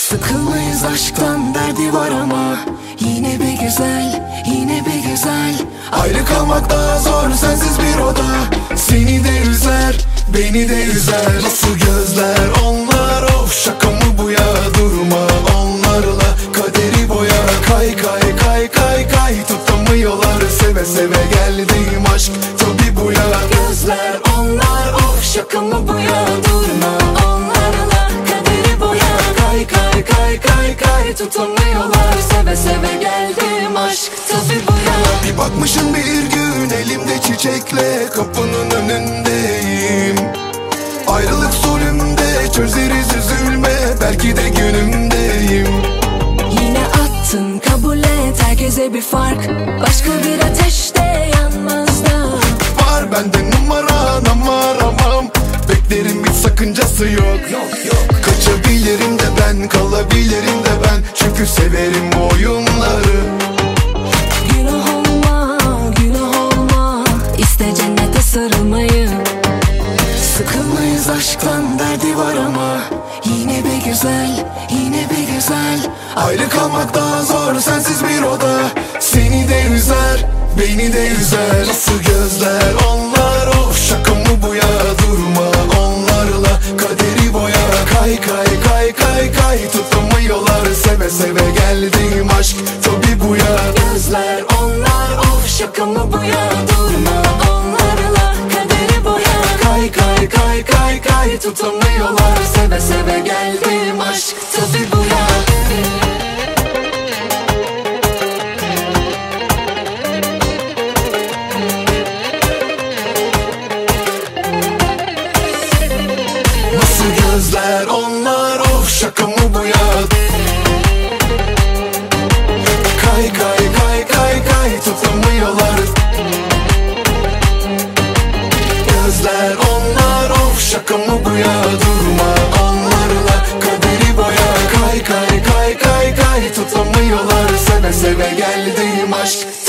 Sıkılmayız aşktan, derdi var ama yine bir güzel, yine bir güzel. Ayrı kalmak daha zor, sensiz bir oda seni de üzer, beni de üzer. Nasıl gözler onlar, of şaka mı bu ya? Durma onlarla, kaderi boya. Kay kay kay kay kay, tutamıyorlar, seve seve geldiğim aşk tabi bu ya. Gözler onlar, of şaka mı bu ya? Durma onlarla, kaderi boya. Kay kay kay kay kay, tutamıyorlar, seve seve geldim aşk tabi bu ya. Bir bakmışım bir gün, elimde çiçekle kapının önündeyim. Ayrılık zulümde, çözeriz üzülme, belki de günümdeyim. Yine attın, kabul et, herkese bir fark, başka bir ateşte yanmaz da. Var bende numaran ama aramam, beklerim hiç sakıncası yok. Kaçabilirim de ben, kalabilirim de ben, çünkü severim bu oyunları. Günah olma, günah olma, iste cennete sarılmayı. Sıkılmayız aşktan, derdi var ama yine bir güzel, yine bir güzel. Ayrı kalmak daha zor, sensiz bir oda seni de üzer, beni de üzer. Nasıl gözler onlar, of şaka mı bu ya? Durma onlarla, kaderi boya. Kay kay kay kay kay, tutamıyorlar, seve seve geldiğim aşk tabi bu ya. Gözler onlar, of şaka mı bu ya? Durma onlarla, kaderi boya. Kay kay kay kay kay, Tutamıyorlar, seve seve geldim aşk tabi bu ya. nasıl gözler onlar, of şaka mı bu ya? Kay kay kay kay kay, tutamıyorlar. Gözler onlar, of şaka mı bu ya? Durma onlarla, kaderi boya. Kay kay kay kay kay, tutamıyorlar, seve seve geldiğim aşk